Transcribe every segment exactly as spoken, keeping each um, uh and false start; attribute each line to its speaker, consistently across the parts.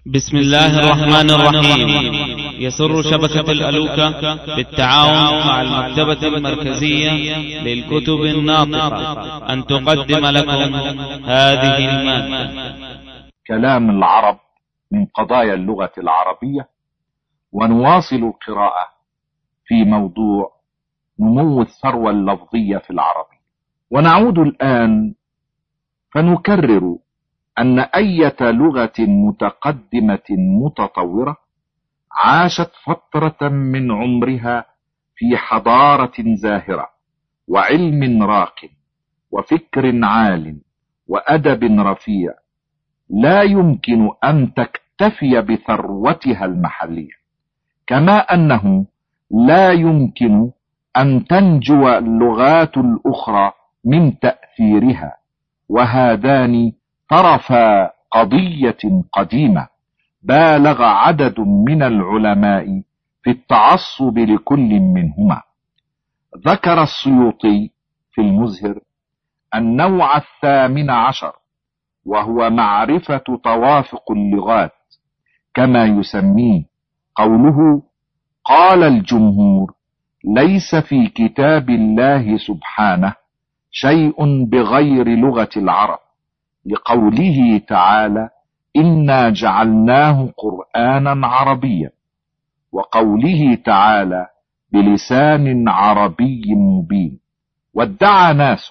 Speaker 1: بسم الله الرحمن الرحيم. يسر شبكة الألوكة بالتعاون مع المكتبة المركزية للكتب الناطقة أن تقدم لكم هذه المادة.
Speaker 2: كلام العرب من قضايا اللغة العربية، ونواصل القراءة في موضوع نمو الثروة اللفظية في العربية. ونعود الآن فنكرر أن أية لغة متقدمة متطورة عاشت فترة من عمرها في حضارة زاهرة وعلم راق وفكر عال وأدب رفيع، لا يمكن أن تكتفي بثروتها المحلية، كما أنه لا يمكن أن تنجو اللغات الأخرى من تأثيرها. وهذان طرفا قضية قديمة بالغ عدد من العلماء في التعصب لكل منهما. ذكر السيوطي في المزهر النوع الثامن عشر، وهو معرفة توافق اللغات كما يسميه، قوله: قال الجمهور: ليس في كتاب الله سبحانه شيء بغير لغة العرب، لقوله تعالى: إنا جعلناه قرآنا عربيا، وقوله تعالى: بلسان عربي مبين. وادعى ناس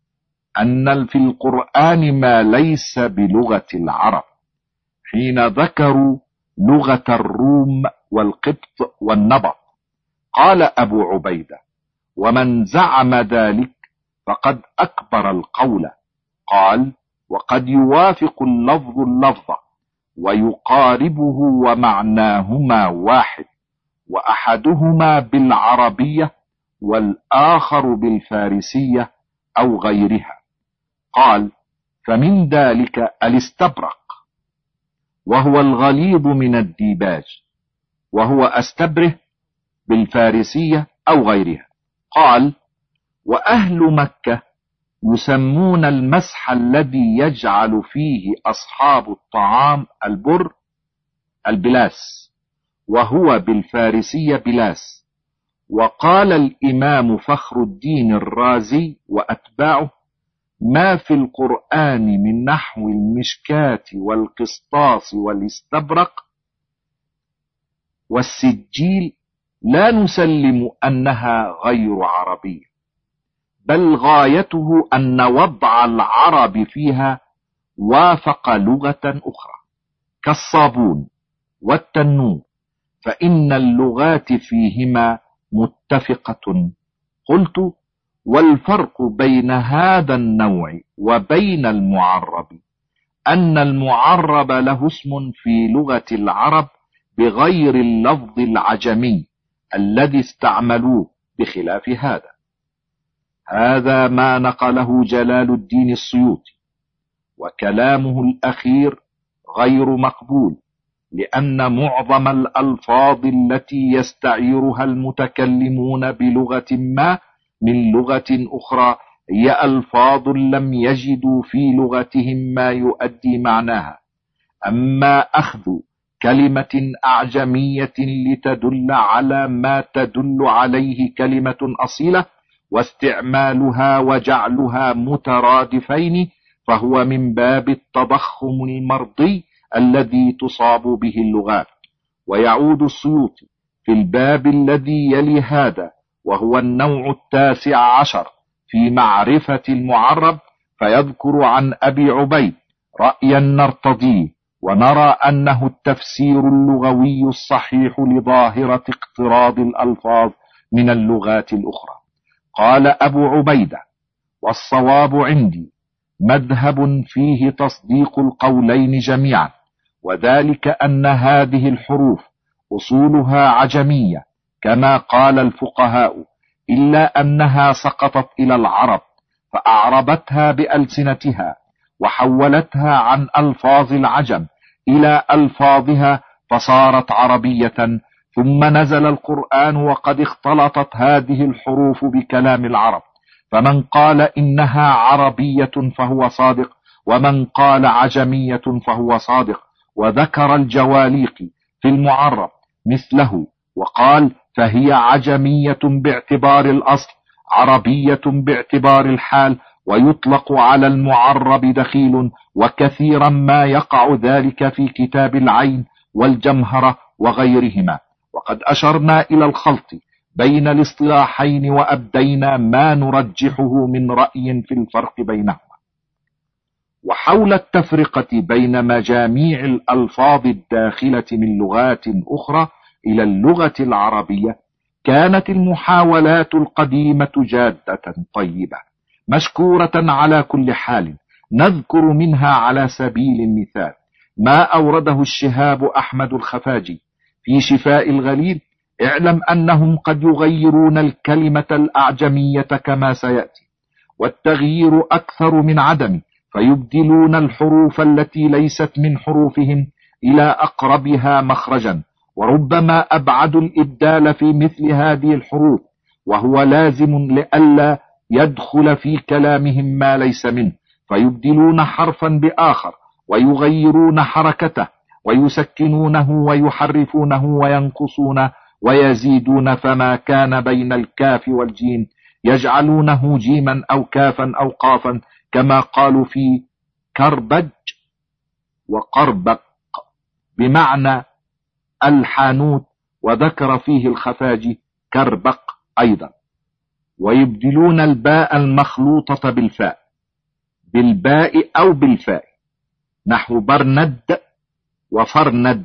Speaker 2: أن في القرآن ما ليس بلغة العرب، حين ذكروا لغة الروم والقبط والنبط. قال أبو عبيدة: ومن زعم ذلك فقد أكبر القول. قال: وقد يوافق اللفظ اللفظ ويقاربه ومعناهما واحد، وأحدهما بالعربية والآخر بالفارسية أو غيرها. قال: فمن ذلك الاستبرق، وهو الغليظ من الديباج، وهو أستبره بالفارسية أو غيرها. قال: وأهل مكة يسمون المسح الذي يجعل فيه أصحاب الطعام البر البلاس، وهو بالفارسية بلاس. وقال الإمام فخر الدين الرازي وأتباعه: ما في القرآن من نحو المشكاة والقسطاس والاستبرق والسجيل لا نسلم أنها غير عربية، بل غايته أن وضع العرب فيها وافق لغة أخرى كالصابون والتنور، فإن اللغات فيهما متفقة. قلت: والفرق بين هذا النوع وبين المعرب أن المعرب له اسم في لغة العرب بغير اللفظ العجمي الذي استعملوه، بخلاف هذا. هذا ما نقله جلال الدين السيوطي، وكلامه الأخير غير مقبول، لأن معظم الألفاظ التي يستعيرها المتكلمون بلغة ما من لغة أخرى هي ألفاظ لم يجدوا في لغتهم ما يؤدي معناها. أما أخذ كلمة أعجمية لتدل على ما تدل عليه كلمة أصيلة واستعمالها وجعلها مترادفين، فهو من باب التضخم المرضي الذي تصاب به اللغات. ويعود السيوطي في الباب الذي يلي هذا، وهو النوع التاسع عشر في معرفة المعرب، فيذكر عن أبي عبيد رأيا نرتضيه ونرى أنه التفسير اللغوي الصحيح لظاهرة اقتراض الألفاظ من اللغات الأخرى. قال أبو عبيدة: والصواب عندي مذهب فيه تصديق القولين جميعا، وذلك أن هذه الحروف أصولها عجمية كما قال الفقهاء، إلا أنها سقطت إلى العرب فأعربتها بألسنتها وحولتها عن ألفاظ العجم إلى ألفاظها فصارت عربية، ثم نزل القرآن وقد اختلطت هذه الحروف بكلام العرب، فمن قال إنها عربية فهو صادق، ومن قال عجمية فهو صادق، وذكر الجواليقي في المعرب مثله وقال: فهي عجمية باعتبار الأصل، عربية باعتبار الحال، ويطلق على المعرب دخيل، وكثيرا ما يقع ذلك في كتاب العين والجمهرة وغيرهما. وقد أشرنا إلى الخلط بين الاصطلاحين وأبدينا ما نرجحه من رأي في الفرق بينهما. وحول التفرقة بين مجاميع الألفاظ الداخلة من لغات أخرى إلى اللغة العربية كانت المحاولات القديمة جادة طيبة مشكورة على كل حال. نذكر منها على سبيل المثال ما أورده الشهاب أحمد الخفاجي في شفاء الغليل: اعلم أنهم قد يغيرون الكلمة الأعجمية كما سيأتي، والتغيير أكثر من عدم، فيبدلون الحروف التي ليست من حروفهم إلى أقربها مخرجا، وربما أبعدوا الإبدال في مثل هذه الحروف، وهو لازم لئلا يدخل في كلامهم ما ليس منه، فيبدلون حرفا بآخر ويغيرون حركته ويسكنونه ويحرفونه وينقصونه ويزيدون، فما كان بين الكاف والجيم يجعلونه جيما أو كافا أو قافا، كما قالوا في كربج وقربق بمعنى الحانوت، وذكر فيه الخفاجي كربق أيضا. ويبدلون الباء المخلوطة بالفاء بالباء أو بالفاء، نحو برند وفرند.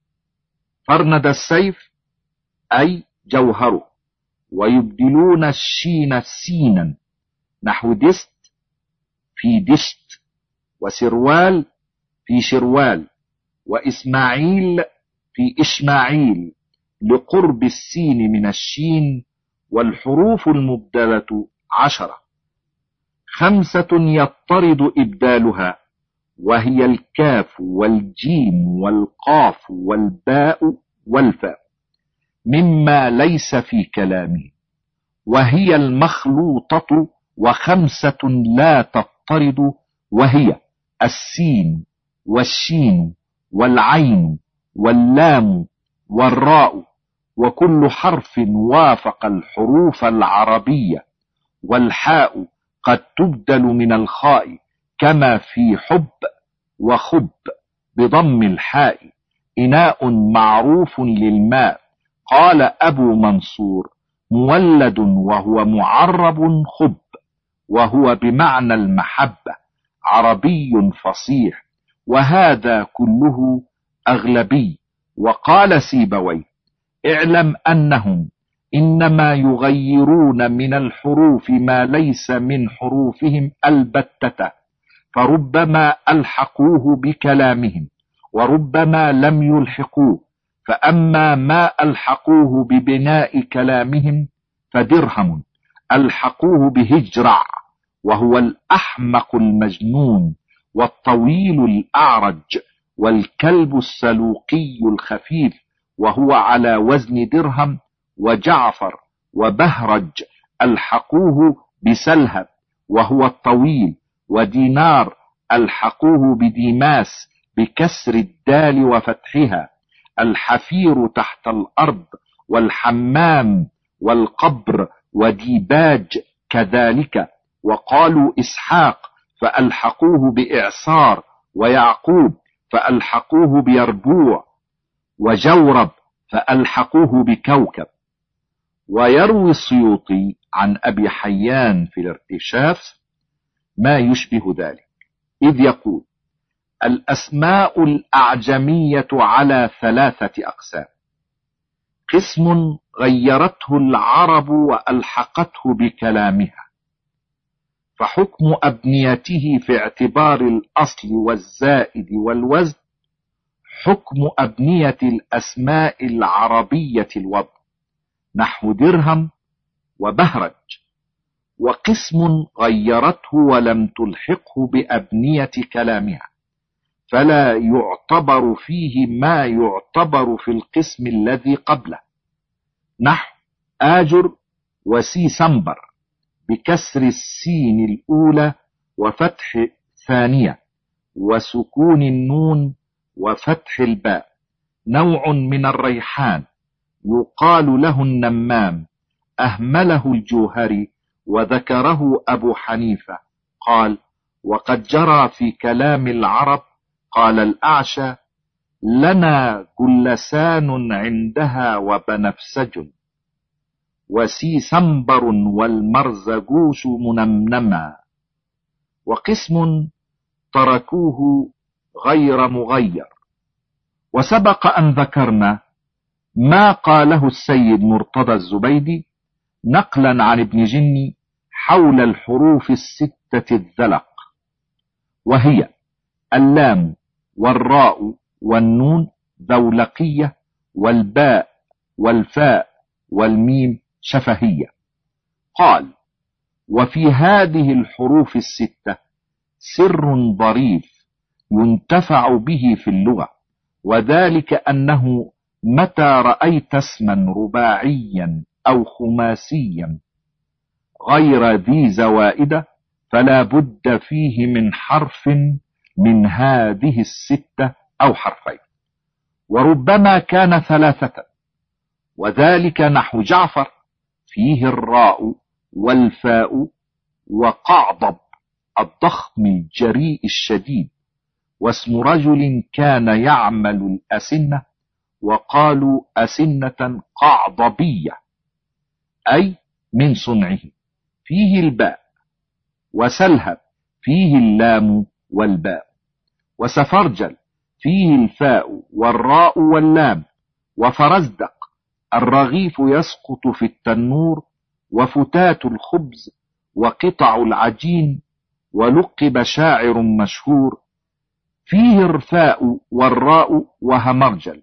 Speaker 2: فرند السيف أي جوهره. ويبدلون الشين سينا، نحو دست في دشت، وسروال في شروال، وإسماعيل في إشماعيل، لقرب السين من الشين. والحروف المبدلة عشرة، خمسة يضطرد إبدالها، وهي الكاف والجيم والقاف والباء والفاء، مما ليس في كلامه، وهي المخلوطة. وخمسة لا تضطرد، وهي السين والشين والعين واللام والراء، وكل حرف وافق الحروف العربية. والحاء قد تبدل من الخاء كما في حب وخب بضم الحاء. إناء معروف للماء، قال أبو منصور: مولد وهو معرب خب، وهو بمعنى المحبة، عربي فصيح، وهذا كله أغلبي. وقال سيبويه: اعلم أنهم إنما يغيرون من الحروف ما ليس من حروفهم البتة، فربما ألحقوه بكلامهم وربما لم يلحقوه. فأما ما ألحقوه ببناء كلامهم فدرهم ألحقوه بهجرع، وهو الأحمق المجنون، والطويل الأعرج، والكلب السلوقي الخفيف، وهو على وزن درهم. وجعفر وبهرج ألحقوه بسلهب، وهو الطويل. ودينار ألحقوه بديماس بكسر الدال وفتحها، الحفير تحت الأرض، والحمام والقبر وديباج كذلك. وقالوا إسحاق فألحقوه بإعصار، ويعقوب فألحقوه بيربوع، وجورب فألحقوه بكوكب. ويروي السيوطي عن أبي حيان في الارتشاف ما يشبه ذلك، إذ يقول: الأسماء الأعجمية على ثلاثة أقسام: قسم غيرته العرب وألحقته بكلامها، فحكم أبنيته في اعتبار الأصل والزائد والوزن حكم أبنية الأسماء العربية الوضع، نحو درهم وبهرج. وقسم غيرته ولم تلحقه بأبنية كلامها، فلا يعتبر فيه ما يعتبر في القسم الذي قبله، نحو آجر وسيسمبر بكسر السين الأولى وفتح ثانية وسكون النون وفتح الباء نوع من الريحان يقال له النمام، أهمله الجوهري وذكره أبو حنيفة. قال: وقد جرى في كلام العرب، قال الأعشى: لنا جلسان عندها وبنفسج، وسيسنبر والمرزجوش منمنما. وقسم تركوه غير مغير. وسبق أن ذكرنا ما قاله السيد مرتضى الزبيدي نقلا عن ابن جني حول الحروف الستة الذلق، وهي اللام والراء والنون ذولقية، والباء والفاء والميم شفهية. قال: وفي هذه الحروف الستة سر ظريف ينتفع به في اللغة، وذلك أنه متى رأيت اسما رباعيا أو خماسيا غير ذي زوائد فلا بد فيه من حرف من هذه الستة أو حرفين، وربما كان ثلاثة، وذلك نحو جعفر فيه الراء والفاء، وقعضب الضخم الجريء الشديد، واسم رجل كان يعمل الأسنة، وقالوا أسنة قعضبية أي من صنعه، فيه الباء. وسلهب فيه اللام والباء. وسفرجل فيه الفاء والراء واللام. وفرزدق الرغيف يسقط في التنور، وفتات الخبز، وقطع العجين. ولقب شاعر مشهور فيه الرفاء والراء وهمرجل.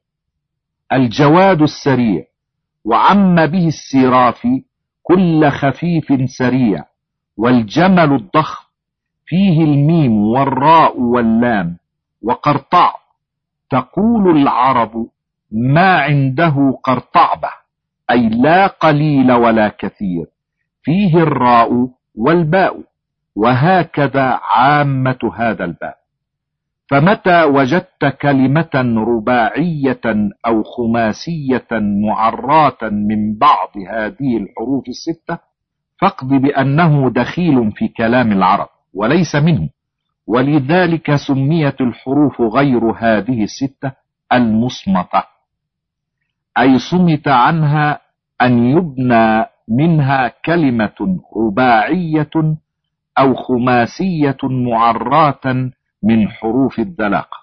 Speaker 2: الجواد السريع، وعم به السرافي كل خفيف سريع. والجمل الضخم فيه الميم والراء واللام. وقرطع تقول العرب ما عنده قرطعبة، أي لا قليل ولا كثير، فيه الراء والباء. وهكذا عامة هذا الباب. فمتى وجدت كلمة رباعية أو خماسية معراة من بعض هذه الحروف الستة فاقض بأنه دخيل في كلام العرب وليس منه، ولذلك سميت الحروف غير هذه الستة المصمتة، أي صمت عنها أن يبنى منها كلمة رباعية أو خماسية معراة من حروف الذلاقة.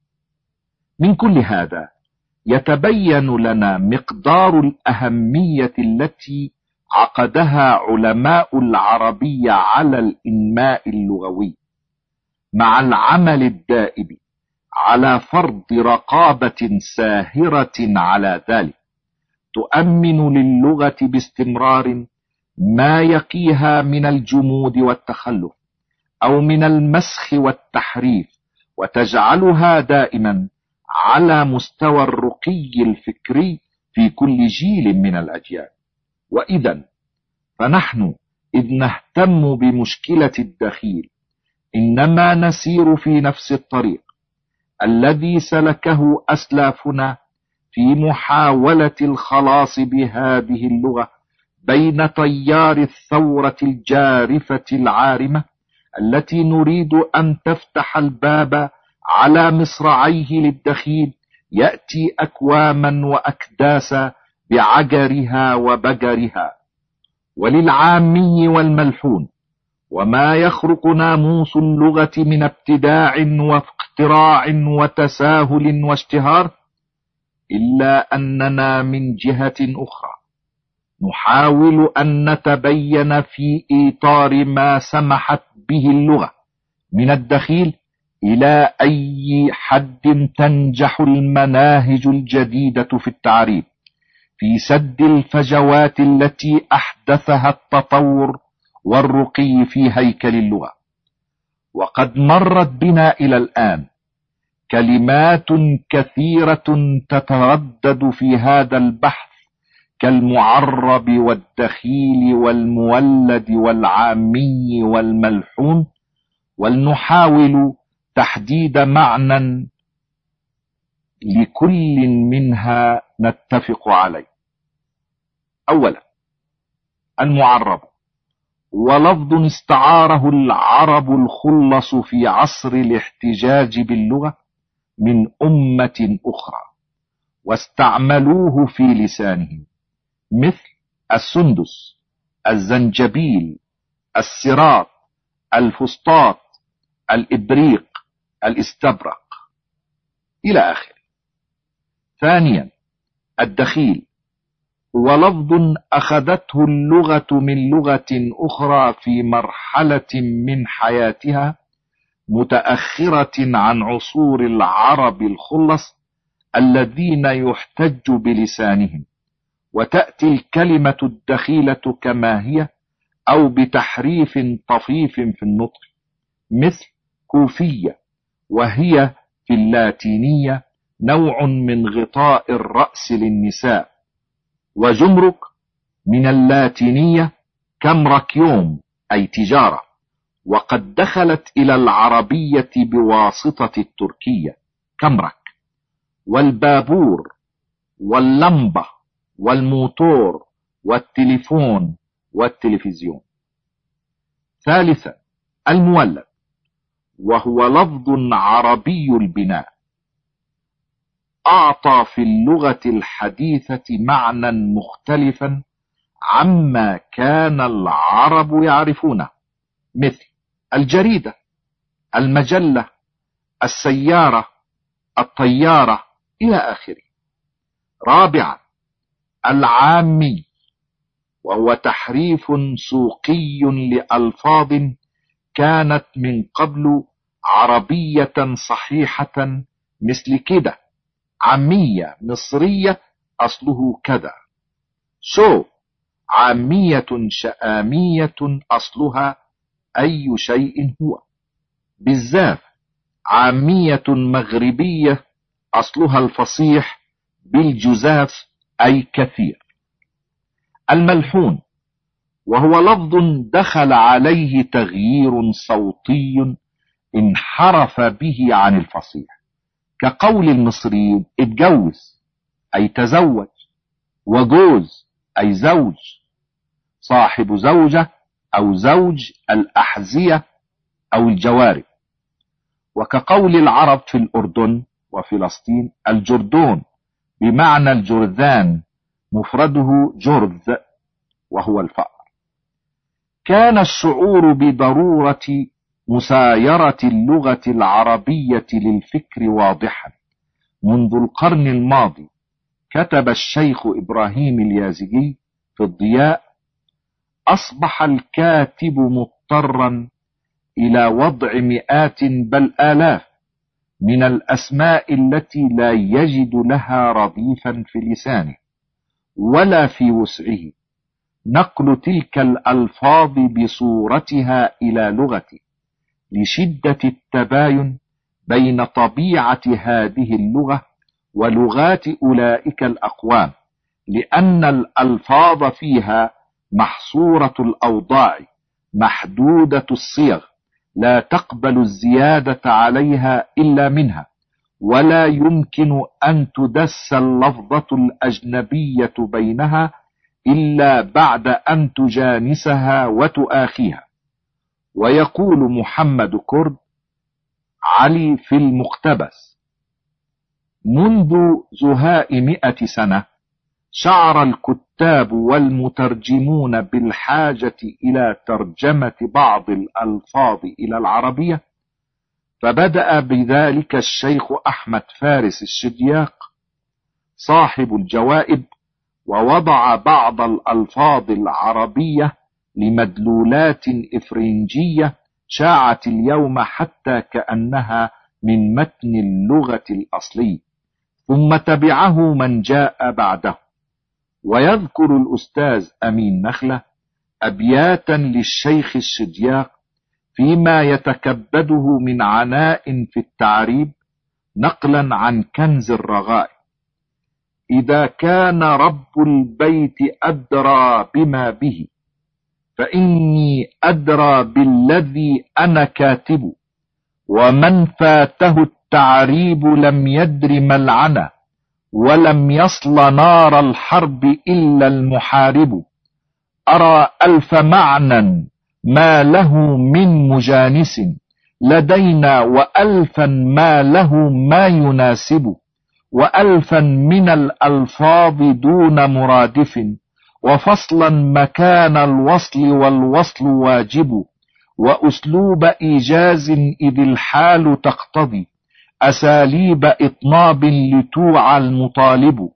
Speaker 2: من كل هذا يتبين لنا مقدار الأهمية التي عقدها علماء العربية على الإنماء اللغوي، مع العمل الدائم على فرض رقابة ساهرة على ذلك، تؤمن للغة باستمرار ما يقيها من الجمود والتخلف أو من المسخ والتحريف، وتجعلها دائما على مستوى الرقي الفكري في كل جيل من الأجيال. وإذا فنحن إذ نهتم بمشكلة الدخيل إنما نسير في نفس الطريق الذي سلكه أسلافنا في محاولة الخلاص بهذه اللغة بين تيار الثورة الجارفة العارمة التي نريد أن تفتح الباب على مصراعيه للدخيل يأتي أكواما وأكداسا بعجرها وبجرها، وللعامي والملحون وما يخرق ناموس اللغة من ابتداع واختراع وتساهل واشتهار، إلا أننا من جهة أخرى نحاول أن نتبين في إطار ما سمحت به اللغة من الدخيل إلى أي حد تنجح المناهج الجديدة في التعريب في سد الفجوات التي أحدثها التطور والرقي في هيكل اللغة. وقد مرت بنا إلى الآن كلمات كثيرة تتردد في هذا البحث كالمعرب والدخيل والمولد والعامي والملحون، ولنحاول تحديد معنى لكل منها نتفق عليه. أولا، المعرب ولفظ استعاره العرب الخلص في عصر الاحتجاج باللغة من أمة أخرى واستعملوه في لسانهم، مثل السندس، الزنجبيل، السراط، الفسطاط، الإبريق، الاستبرق إلى آخره. ثانيا، الدخيل ولفظ أخذته اللغة من لغة أخرى في مرحلة من حياتها متأخرة عن عصور العرب الخلص الذين يحتج بلسانهم، وتأتي الكلمة الدخيلة كما هي أو بتحريف طفيف في النطق، مثل كوفية، وهي في اللاتينية نوع من غطاء الرأس للنساء، وجمرك من اللاتينية كمركيوم أي تجارة، وقد دخلت إلى العربية بواسطة التركية كمرك، والبابور واللمبة والموتور والتليفون والتلفزيون. ثالثا، المولد وهو لفظ عربي البناء أعطى في اللغة الحديثة معنى مختلفا عما كان العرب يعرفونه، مثل الجريدة، المجلة، السيارة، الطيارة إلى آخره. رابعا، العامي وهو تحريف سوقي لألفاظ كانت من قبل عربية صحيحة، مثل كده عامية مصرية أصله كذا، شو عامية شآمية أصلها أي شيء هو، بالذات عامية مغربية أصلها الفصيح بالجزاف أي كثير. الملحون وهو لفظ دخل عليه تغيير صوتي انحرف به عن الفصيح، كقول المصريين اتجوز أي تزوج، وجوز أي زوج، صاحب زوجة أو زوج الأحذية أو الجوارب، وكقول العرب في الأردن وفلسطين الجردون بمعنى الجرذان مفرده جرذ وهو الفأر. كان الشعور بضرورة مسايرة اللغة العربية للفكر واضحا منذ القرن الماضي. كتب الشيخ إبراهيم اليازجي في الضياء: أصبح الكاتب مضطرا إلى وضع مئات بل آلاف من الأسماء التي لا يجد لها رديفا في لسانه ولا في وسعه نقل تلك الألفاظ بصورتها إلى لغته، لشدة التباين بين طبيعة هذه اللغة ولغات أولئك الأقوام، لأن الألفاظ فيها محصورة الأوضاع محدودة الصيغ لا تقبل الزيادة عليها إلا منها، ولا يمكن أن تدس اللفظة الأجنبية بينها إلا بعد أن تجانسها وتآخيها. ويقول محمد كرد علي في المقتبس: منذ زهاء مئة سنة شعر الكتاب والمترجمون بالحاجة إلى ترجمة بعض الألفاظ إلى العربية، فبدأ بذلك الشيخ أحمد فارس الشدياق صاحب الجوائب، ووضع بعض الألفاظ العربية لمدلولات إفرنجية شاعت اليوم حتى كأنها من متن اللغة الأصلي، ثم تبعه من جاء بعده. ويذكر الأستاذ أمين نخلة أبياتا للشيخ الشدياق فيما يتكبده من عناء في التعريب نقلا عن كنز الرغائب: إذا كان رب البيت أدرى بما به فإني أدرى بالذي أنا كاتب، ومن فاته التعريب لم يدر ملعنة، ولم يصل نار الحرب إلا المحارب. أرى ألف معنى ما له من مجانس لدينا، وألفا ما له ما يناسب، وألفا من الألفاظ دون مرادف، وفصلا مكان الوصل والوصل واجب، وأسلوب إيجاز إذ الحال تقتضي، أساليب إطناب لتوعى المطالب.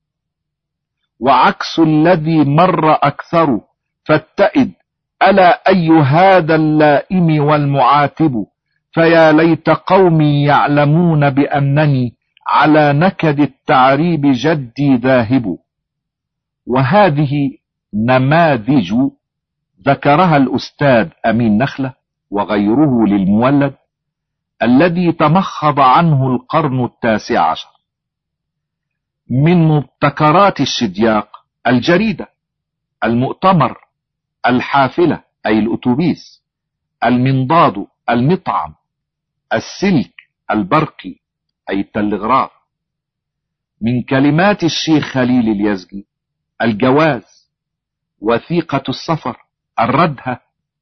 Speaker 2: وعكس الذي مر أكثر فاتئد، ألا أي هذا اللائم والمعاتب، فيا ليت قومي يعلمون بأنني على نكد التعريب جدي ذاهب. وهذه نماذج ذكرها الأستاذ أمين نخلة وغيره للمولد الذي تمخض عنه القرن التاسع عشر. من مبتكرات الشدياق الجريدة، المؤتمر، الحافلة أي الأتوبيس، المنضاد، المطعم، السلك، البرقي أي التلغراف. من كلمات الشيخ خليل اليزجي الجواز، وثيقة السفر، الردهة،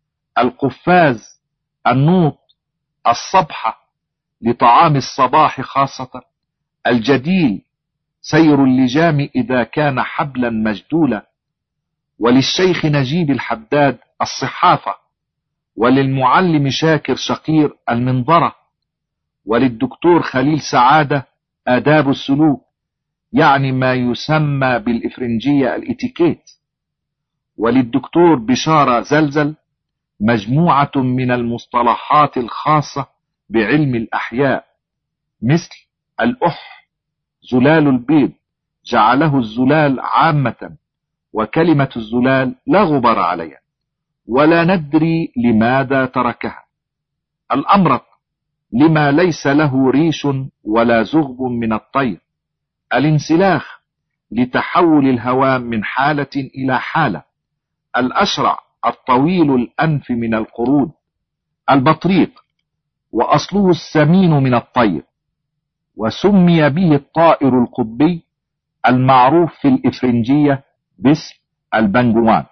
Speaker 2: القفاز، النوط، الصبحة لطعام الصباح خاصة، الجديل، سير اللجام إذا كان حبلا مجدولا. وللشيخ نجيب الحداد الصحافة، وللمعلم شاكر شقير المنظرة، وللدكتور خليل سعادة آداب السلوك، يعني ما يسمى بالإفرنجية الإتيكيت. وللدكتور بشارة زلزل مجموعة من المصطلحات الخاصة بعلم الأحياء، مثل الأح، زلال البيض، جعله الزلال عامة، وكلمة الزلال لا غبار عليها ولا ندري لماذا تركها. الأمرق لما ليس له ريش ولا زغب من الطير. الانسلاخ لتحول الهواء من حالة إلى حالة. الأشرع الطويل الأنف من القرود. البطريق وأصله السمين من الطير، وسمي به الطائر القطبي المعروف في الإفرنجية باسم البنجوان.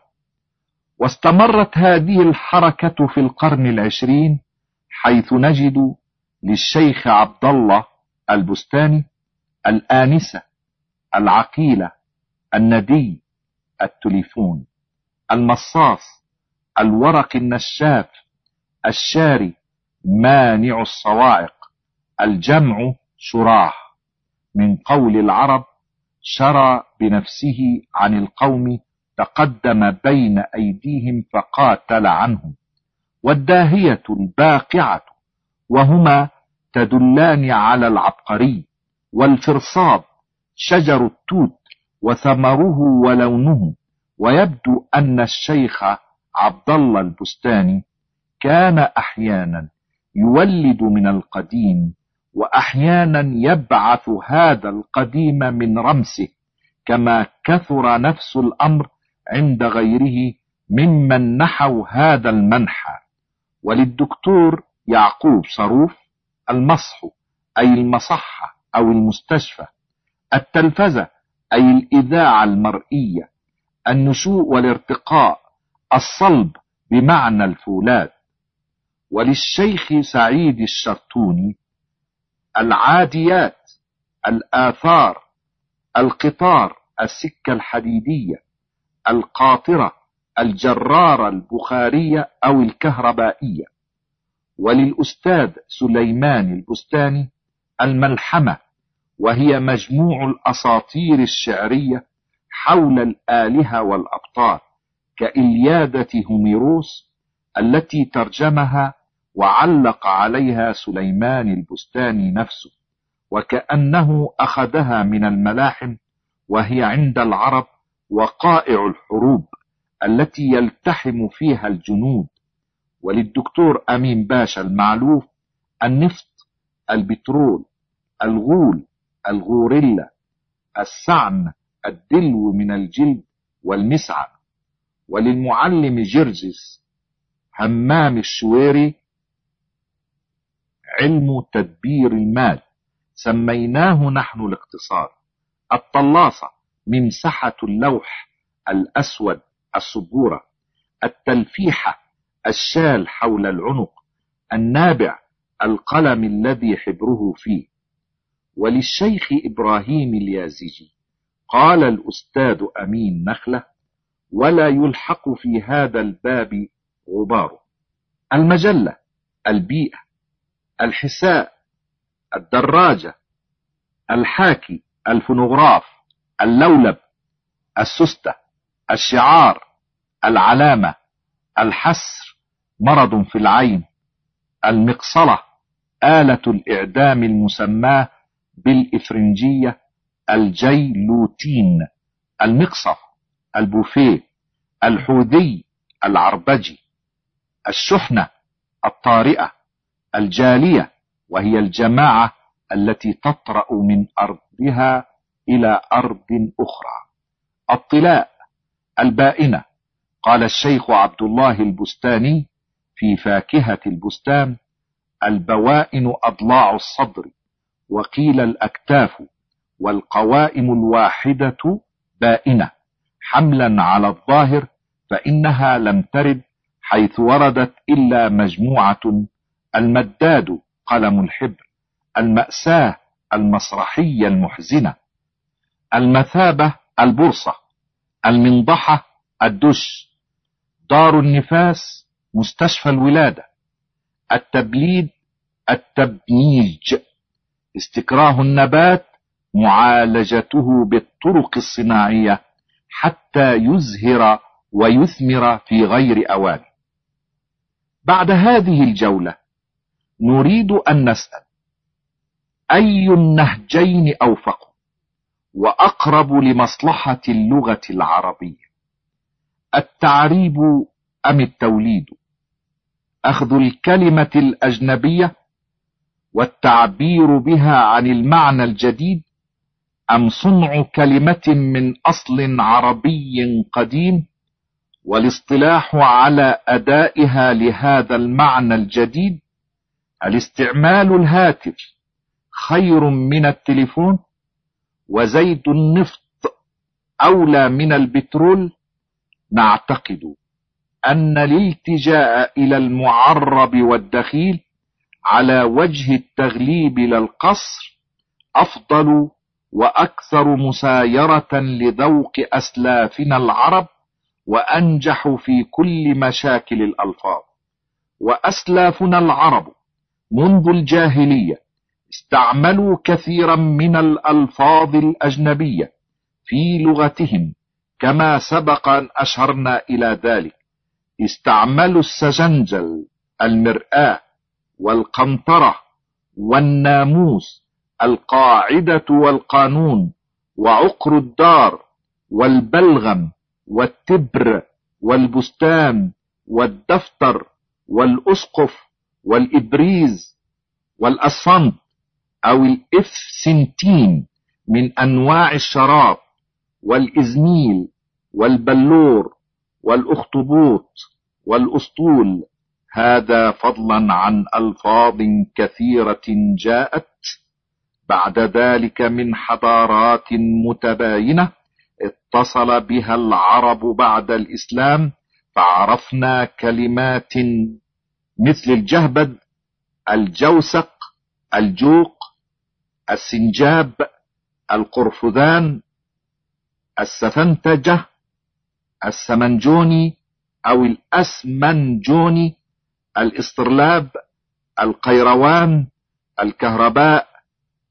Speaker 2: واستمرت هذه الحركة في القرن العشرين، حيث نجد للشيخ عبد الله البستاني الآنسة، العقيلة، الندي، التليفون، المصاص، الورق النشاف، الشاري، مانع الصواعق، الجمع شراح، من قول العرب شرى بنفسه عن القوم تقدم بين أيديهم فقاتل عنهم. والداهية الباقعة، وهما تدلان على العبقري. والفرصاد شجر التوت وثمره ولونه. ويبدو أن الشيخ عبد الله البستاني كان أحيانا يولد من القديم، وأحيانا يبعث هذا القديم من رمسه، كما كثر نفس الأمر عند غيره ممن نحوا هذا المنحى. وللدكتور يعقوب صروف المصح أي المصحة أو المستشفى، التلفزة أي الإذاعة المرئية، النشوء والارتقاء، الصلب بمعنى الفولاذ. وللشيخ سعيد الشرتوني العاديات، الآثار، القطار، السكة الحديدية، القاطرة، الجرارة البخارية أو الكهربائية. وللأستاذ سليمان البستاني الملحمة، وهي مجموع الأساطير الشعرية حول الآلهة والأبطال، كإليادة هوميروس التي ترجمها وعلق عليها سليمان البستاني نفسه، وكأنه أخذها من الملاحم، وهي عند العرب وقائع الحروب التي يلتحم فيها الجنود. وللدكتور أمين باشا المعلوف النفط، البترول، الغول، الغوريلا، السعن، الدلو من الجلد والمسعى. وللمعلم جرجس همام الشويري علم تدبير المال، سميناه نحن الاقتصاد. الطلاسة ممسحة اللوح الأسود السبورة. التلفيحة الشال حول العنق. النابع القلم الذي حبره فيه. وللشيخ إبراهيم اليازجي قال الأستاذ أمين نخلة: ولا يلحق في هذا الباب غبار. المجلة، البيئة، الحساء، الدراجة، الحاكي، الفونوغراف، اللولب، السستة، الشعار، العلامة، الحسر، مرض في العين، المقصلة، آلة الإعدام المسماة بالإفرنجية الجيلوتين، المقصف، البوفيه، الحوذي، العربجي، الشحنة، الطارئة، الجالية وهي الجماعة التي تطرأ من أرضها إلى أرض أخرى، الطلاء، البائنة. قال الشيخ عبد الله البستاني في فاكهة البستان: البوائن أضلاع الصدر، وقيل الأكتاف، والقوائم الواحدة بائنة، حملا على الظاهر، فإنها لم ترد حيث وردت إلا مجموعة: المداد قلم الحبر، المأساة المسرحية المحزنة، المثابة البورصة، المنضحة الدش، دار النفاس مستشفى الولادة، التبليد التبنيج، استكراه النبات معالجته بالطرق الصناعية حتى يزهر ويثمر في غير أوان. بعد هذه الجولة نريد أن نسأل: أي النهجين أوفق وأقرب لمصلحة اللغة العربية؟ التعريب أم التوليد؟ أخذ الكلمة الأجنبية والتعبير بها عن المعنى الجديد، أم صنع كلمة من أصل عربي قديم والاصطلاح على أدائها لهذا المعنى الجديد؟ هل استعمال الهاتف خير من التليفون؟ وزيت النفط أولى من البترول؟ نعتقد أن الالتجاء إلى المعرب والدخيل على وجه التغليب للقصر أفضل وأكثر مسايرة لذوق أسلافنا العرب، وأنجح في كل مشاكل الألفاظ. وأسلافنا العرب منذ الجاهلية استعملوا كثيرا من الألفاظ الأجنبية في لغتهم، كما سبق أن أشرنا إلى ذلك. استعملوا السجنجل، المرآة، والقنطرة، والناموس، القاعدة والقانون، وعقر الدار، والبلغم، والتبر، والبستان، والدفتر، والأسقف، والإبريز، والأسفنت أو الإفسنتين من أنواع الشراب، والإزميل، والبلور، والأخطبوط، والأسطول. هذا فضلا عن ألفاظ كثيرة جاءت بعد ذلك من حضارات متباينة اتصل بها العرب بعد الإسلام، فعرفنا كلمات مثل الجهبد، الجوسق، الجوق، السنجاب، القرفذان، السفنتجة، السمنجوني أو الأسمنجوني، الإسطرلاب، القيروان، الكهرباء،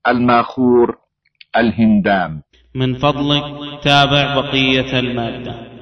Speaker 2: الماخور، الهندام.
Speaker 1: من فضلك تابع بقية المادة.